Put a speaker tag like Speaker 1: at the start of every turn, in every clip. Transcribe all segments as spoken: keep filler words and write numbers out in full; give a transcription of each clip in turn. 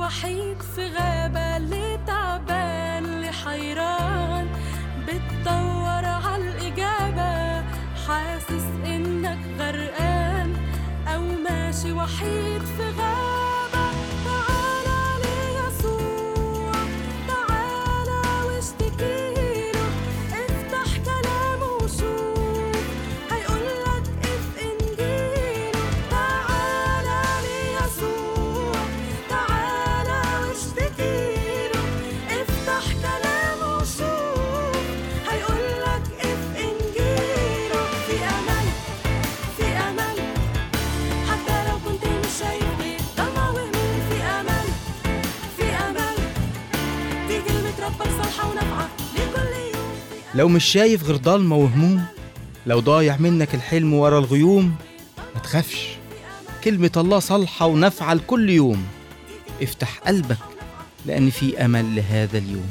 Speaker 1: وحيد في غابة، اللي تعبان اللي حيران بتدور عالإجابة، حاسس إنك غرقان أو ماشي وحيد في غابة. تعالى ليسوع، تعالى واشتكيله، افتح كلامه وشوف هيقولك اف إنجيله. تعالى ليسوع، تعالى واشتكيله، افتح كلامه وشوف هيقولك اف إنجيله. في أمل، في أمل، حتى لو كنت مش شايف غير ضلمة وهموم. في أمل، في أمل، دي كلمة ربك صالحة ونافعة لكل يوم.
Speaker 2: لو مش شايف غير ضلمة وهموم، لو ضايع منك الحلم ورا الغيوم، ما تخافش، كلمة الله صالحة ونافعة لكل يوم. افتح قلبك لأن في أمل لهذا اليوم.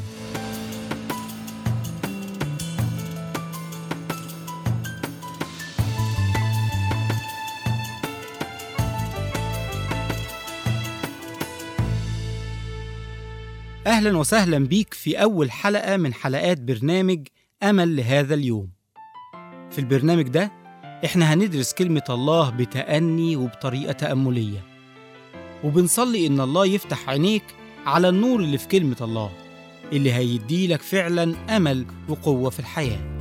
Speaker 2: أهلا وسهلا بيك في أول حلقة من حلقات برنامج أمل لهذا اليوم. في البرنامج ده إحنا هندرس كلمة الله بتأني وبطريقة تأملية، وبنصلي إن الله يفتح عينيك على النور اللي في كلمة الله اللي هيديلك فعلا أمل وقوة في الحياة.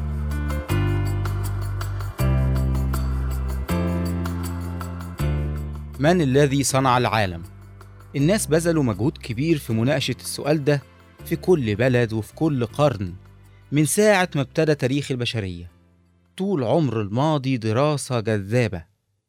Speaker 2: من الذي صنع العالم؟ الناس بذلوا مجهود كبير في مناقشة السؤال ده في كل بلد وفي كل قرن من ساعة ما ابتدى تاريخ البشرية. طول عمر الماضي دراسة جذابة.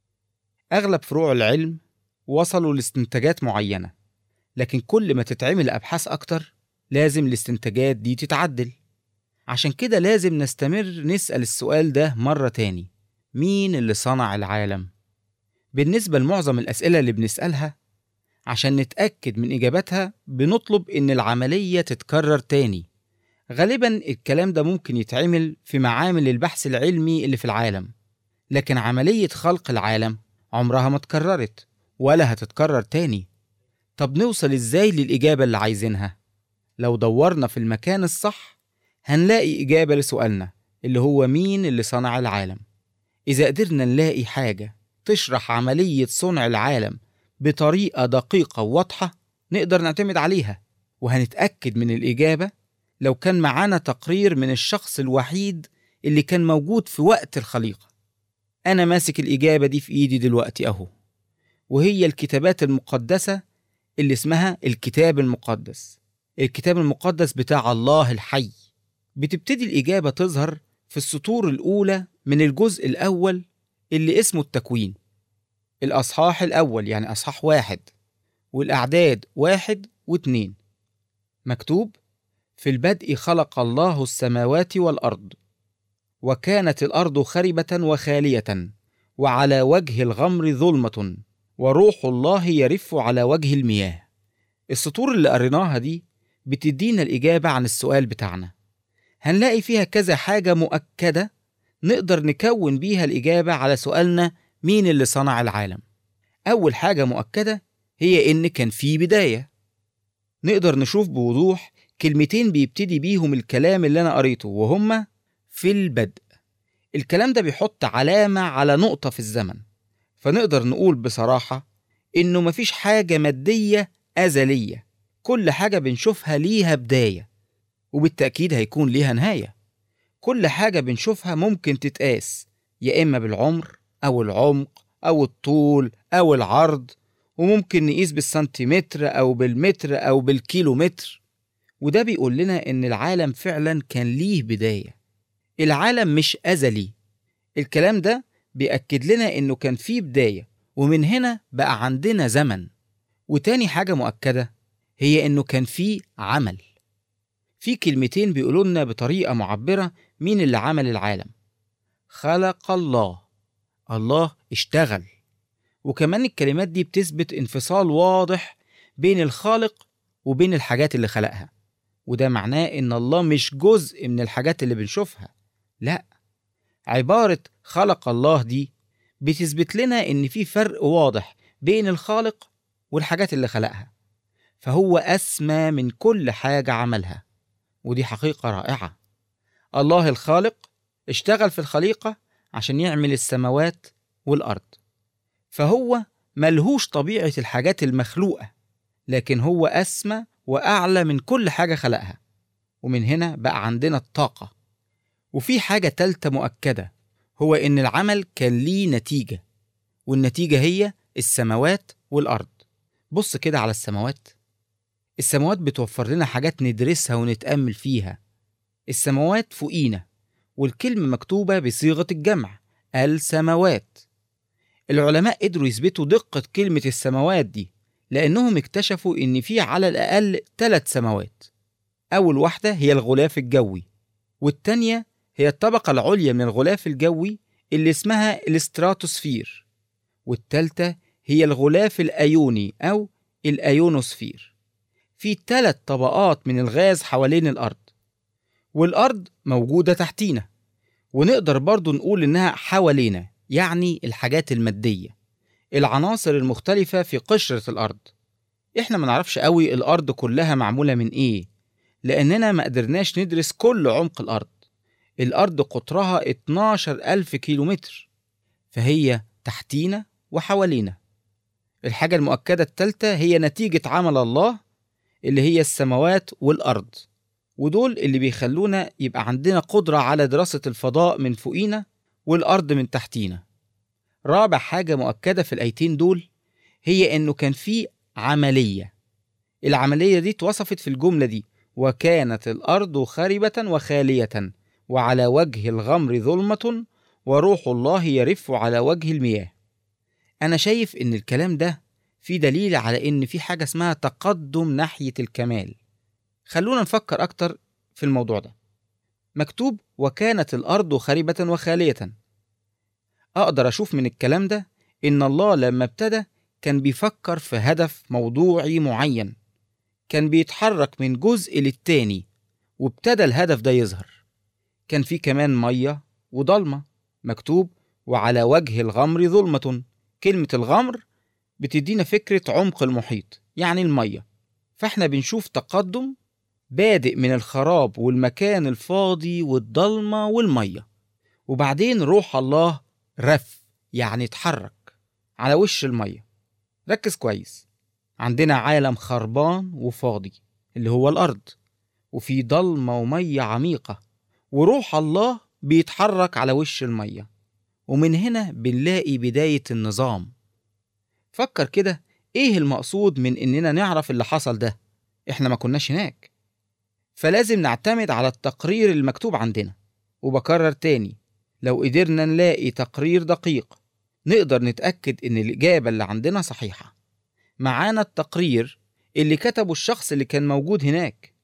Speaker 2: أغلب فروع العلم وصلوا لاستنتاجات معينة، لكن كل ما تتعمل أبحاث أكتر لازم الاستنتاجات دي تتعدل. عشان كده لازم نستمر نسأل السؤال ده مرة تاني: مين اللي صنع العالم؟ بالنسبة لمعظم الأسئلة اللي بنسألها، عشان نتأكد من إجابتها بنطلب إن العملية تتكرر تاني. غالباً الكلام ده ممكن يتعمل في معامل البحث العلمي اللي في العالم، لكن عملية خلق العالم عمرها ما اتكررت ولا هتتكرر تاني. طب نوصل إزاي للإجابة اللي عايزينها؟ لو دورنا في المكان الصح هنلاقي إجابة لسؤالنا اللي هو مين اللي صنع العالم. إذا قدرنا نلاقي حاجة تشرح عملية صنع العالم بطريقة دقيقة وواضحة نقدر نعتمد عليها، وهنتأكد من الإجابة لو كان معانا تقرير من الشخص الوحيد اللي كان موجود في وقت الخليقة. أنا ماسك الإجابة دي في إيدي دلوقتي أهو، وهي الكتابات المقدسة اللي اسمها الكتاب المقدس. الكتاب المقدس بتاع الله الحي. بتبتدي الإجابة تظهر في السطور الأولى من الجزء الأول اللي اسمه التكوين. الأصحاح الأول يعني أصحاح واحد، والأعداد واحد واثنين. مكتوب: في البدء خلق الله السماوات والأرض، وكانت الأرض خربة وخالية، وعلى وجه الغمر ظلمة، وروح الله يرف على وجه المياه. السطور اللي قريناها دي بتدينا الإجابة عن السؤال بتاعنا. هنلاقي فيها كذا حاجة مؤكدة نقدر نكون بيها الإجابة على سؤالنا مين اللي صنع العالم. أول حاجة مؤكدة هي إن كان في بداية. نقدر نشوف بوضوح كلمتين بيبتدي بيهم الكلام اللي أنا قريته، وهما في البدء. الكلام ده بيحط علامة على نقطة في الزمن، فنقدر نقول بصراحة إنه مفيش حاجة مادية أزلية. كل حاجة بنشوفها ليها بداية، وبالتأكيد هيكون ليها نهاية. كل حاجة بنشوفها ممكن تتقاس يا إما بالعمر أو العمق أو الطول أو العرض، وممكن نقيس بالسنتيمتر أو بالمتر أو بالكيلومتر. وده بيقول لنا إن العالم فعلا كان ليه بداية. العالم مش أزلي. الكلام ده بيأكد لنا إنه كان فيه بداية، ومن هنا بقى عندنا زمن. وتاني حاجة مؤكدة هي إنه كان فيه عمل. في كلمتين بيقولوا لنا بطريقة معبرة مين اللي عمل العالم: خلق الله. الله اشتغل. وكمان الكلمات دي بتثبت انفصال واضح بين الخالق وبين الحاجات اللي خلقها، وده معناه إن الله مش جزء من الحاجات اللي بنشوفها. لا، عبارة خلق الله دي بتثبت لنا إن في فرق واضح بين الخالق والحاجات اللي خلقها. فهو أسمى من كل حاجة عملها، ودي حقيقة رائعة. الله الخالق اشتغل في الخليقة عشان يعمل السماوات والأرض، فهو ملهوش طبيعة الحاجات المخلوقة، لكن هو أسمى وأعلى من كل حاجة خلقها. ومن هنا بقى عندنا الطاقة. وفي حاجة تالتة مؤكدة، هو إن العمل كان ليه نتيجة، والنتيجة هي السماوات والأرض. بص كده على السماوات. السماوات بتوفر لنا حاجات ندرسها ونتأمل فيها. السماوات فوقينا، والكلمة مكتوبة بصيغة الجمع، السماوات. العلماء قدروا يثبتوا دقة كلمة السماوات دي، لأنهم اكتشفوا إن في على الأقل ثلاث سماوات. أول واحدة هي الغلاف الجوي، والتانية هي الطبقة العليا من الغلاف الجوي اللي اسمها الاستراتوسفير، والتالتة هي الغلاف الأيوني أو الأيونوسفير. في ثلاث طبقات من الغاز حوالين الأرض، والأرض موجودة تحتينا، ونقدر برضو نقول إنها حوالينا، يعني الحاجات المادية، العناصر المختلفة في قشرة الأرض. إحنا ما نعرفش قوي الأرض كلها معمولة من إيه، لأننا ما قدرناش ندرس كل عمق الأرض. الأرض قطرها اتناشر ألف كيلومتر، فهي تحتينا وحوالينا. الحاجة المؤكدة الثالثة هي نتيجة عمل الله، اللي هي السماوات والأرض، ودول اللي بيخلونا يبقى عندنا قدرة على دراسة الفضاء من فوقينا والأرض من تحتينا. رابع حاجة مؤكدة في الآيتين دول هي إنه كان في عملية. العملية دي اتوصفت في الجملة دي: وكانت الأرض خربة وخالية وعلى وجه الغمر ظلمة وروح الله يرف على وجه المياه. أنا شايف إن الكلام ده في دليل على إن في حاجة اسمها تقدم ناحية الكمال. خلونا نفكر أكتر في الموضوع ده. مكتوب وكانت الأرض خربة وخالية. أقدر أشوف من الكلام ده إن الله لما ابتدى كان بيفكر في هدف موضوعي معين، كان بيتحرك من جزء للتاني، وابتدى الهدف ده يظهر. كان في كمان مية وضلمة، مكتوب وعلى وجه الغمر ظلمة. كلمة الغمر بتدينا فكرة عمق المحيط، يعني المية. فاحنا بنشوف تقدم بادئ من الخراب والمكان الفاضي والضلمة والمية، وبعدين روح الله رف، يعني اتحرك على وش المية. ركز كويس، عندنا عالم خربان وفاضي اللي هو الأرض، وفي ضلمة ومية عميقة، وروح الله بيتحرك على وش المية. ومن هنا بنلاقي بداية النظام. فكر كده، ايه المقصود من اننا نعرف اللي حصل ده؟ احنا ما كناش هناك، فلازم نعتمد على التقرير المكتوب عندنا. وبكرر تاني، لو قدرنا نلاقي تقرير دقيق نقدر نتأكد ان الإجابة اللي عندنا صحيحة. معانا التقرير اللي كتبه الشخص اللي كان موجود هناك.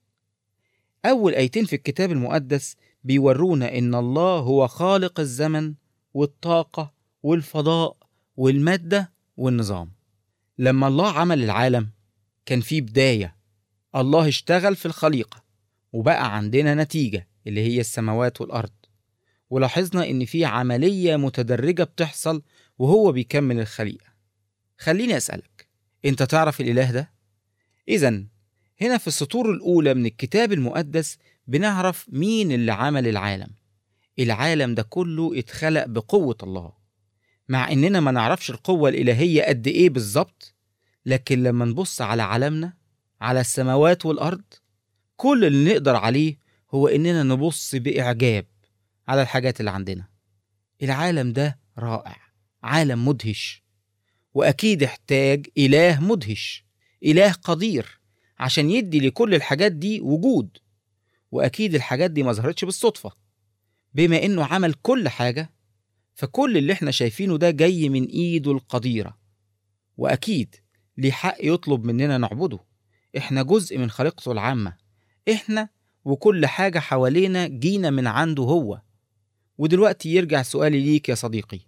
Speaker 2: أول آيتين في الكتاب المقدس بيورونا إن الله هو خالق الزمن والطاقة والفضاء والمادة والنظام. لما الله عمل العالم كان فيه بداية. الله اشتغل في الخليقة وبقى عندنا نتيجة اللي هي السماوات والأرض، ولاحظنا إن في عملية متدرجة بتحصل وهو بيكمل الخليقة. خليني أسألك، أنت تعرف الإله ده؟ إذن هنا في السطور الأولى من الكتاب المقدس بنعرف مين اللي عمل العالم. العالم ده كله اتخلق بقوة الله، مع إننا ما نعرفش القوة الإلهية قد إيه بالظبط، لكن لما نبص على عالمنا، على السماوات والأرض، كل اللي نقدر عليه هو إننا نبص بإعجاب على الحاجات اللي عندنا. العالم ده رائع، عالم مدهش، وأكيد احتاج إله مدهش، إله قدير عشان يدي لكل الحاجات دي وجود. وأكيد الحاجات دي ما ظهرتش بالصدفة. بما إنه عمل كل حاجة، فكل اللي احنا شايفينه ده جاي من إيده القديرة، وأكيد ليه حق يطلب مننا نعبده. احنا جزء من خليقته العامة، احنا وكل حاجة حوالينا جينا من عنده هو. ودلوقتي يرجع سؤالي ليك يا صديقي،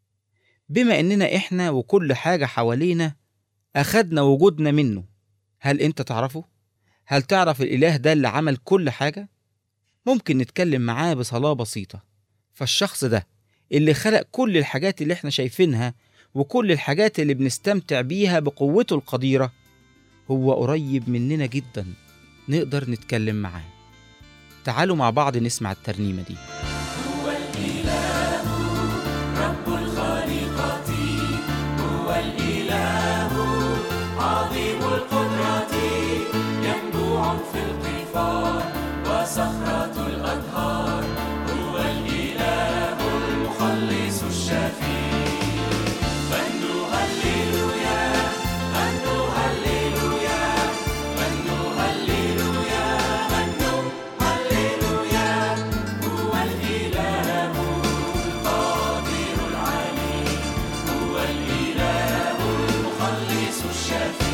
Speaker 2: بما إننا احنا وكل حاجة حوالينا أخدنا وجودنا منه، هل انت تعرفه؟ هل تعرف الإله ده اللي عمل كل حاجة؟ ممكن نتكلم معاه بصلاة بسيطة. فالشخص ده اللي خلق كل الحاجات اللي احنا شايفينها وكل الحاجات اللي بنستمتع بيها بقوته القديرة، هو قريب مننا جدا، نقدر نتكلم معاه. تعالوا مع بعض نسمع الترنيمة دي.
Speaker 3: هو الإله رب الخالقة، هو الإله عظيم القدرة، ينبوع في القفار وصخرة الأنهار، هو الإله المخلص الشفيع. غنوا هللويا، غنوا هللويا، غنوا هللويا، غنوا هللويا، هو الإله القادر العليم، هو الإله المخلص الشفيع.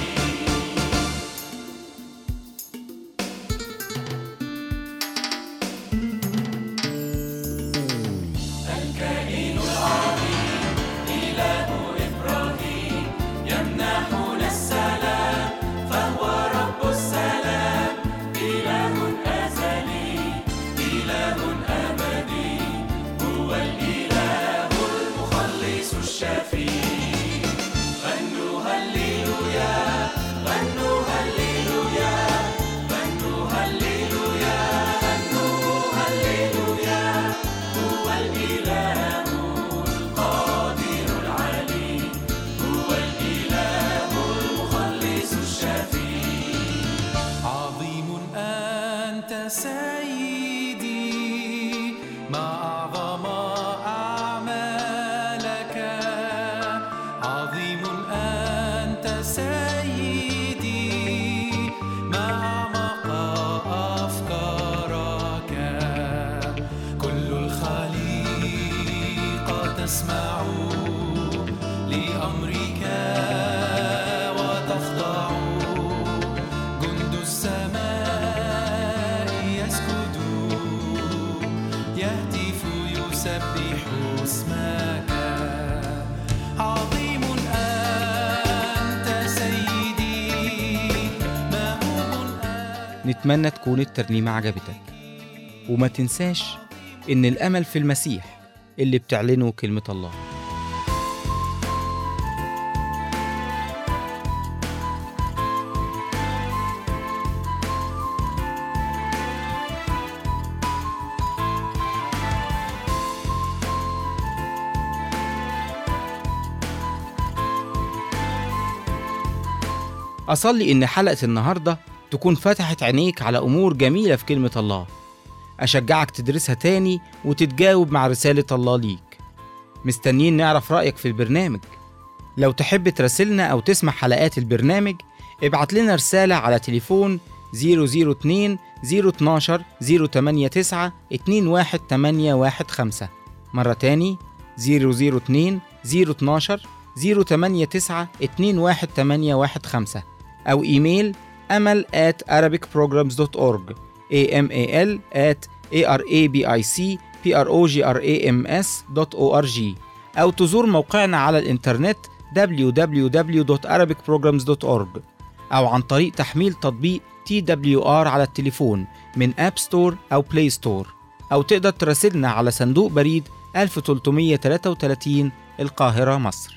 Speaker 3: الكائن العظيم إله إبراهيم، يمنحنا السلام، فهو رب السلام، إله أزلي، إله أبدي، هو الإله المخلص الشفيع. غنوا هللويا، غنوا هللويا، غنوا هللويا، غنوا هللويا، هو الإله القادر العليم، هو الإله المخلص الشفيع.
Speaker 4: عظيم أنت سيدي، ما أعظم أعمالك، عظيم أنت سيدي، ما أعمق أفكارك، كل الخليقة تسمع لأمرك وتخضع، جند السماء يسجد، يهتف يسبح اسمك، عظيم أنت سيدي، مهوب أنت.
Speaker 2: نتمنى تكون الترنيمة عجبتك، وما تنساش إن الأمل في المسيح اللي بتعلنه كلمة الله. أصلي إن حلقة النهاردة تكون فتحت عينيك على أمور جميلة في كلمة الله. أشجعك تدرسها تاني وتتجاوب مع رسالة الله ليك. مستنيين نعرف رأيك في البرنامج. لو تحب تراسلنا أو تسمع حلقات البرنامج، ابعت لنا رسالة على تليفون صفر صفر اتنين صفر اتناشر صفر تمانية تسعة اتنين واحد تمانية واحد خمسة. مرة تاني صفر صفر اتنين صفر اتناشر صفر تمانية تسعة اتنين واحد تمانية واحد خمسة، أو إيميل أمل at arabic programs dot org amal at arabicprograms dot org، أو تزور موقعنا على الإنترنت دبليو دبليو دبليو دوت arabic programs dot org، أو عن طريق تحميل تطبيق تي دبليو آر على التليفون من أب ستور أو بلاي ستور، أو تقدر تراسلنا على صندوق بريد ألف وتلتمية وتلاتة وتلاتين القاهرة مصر.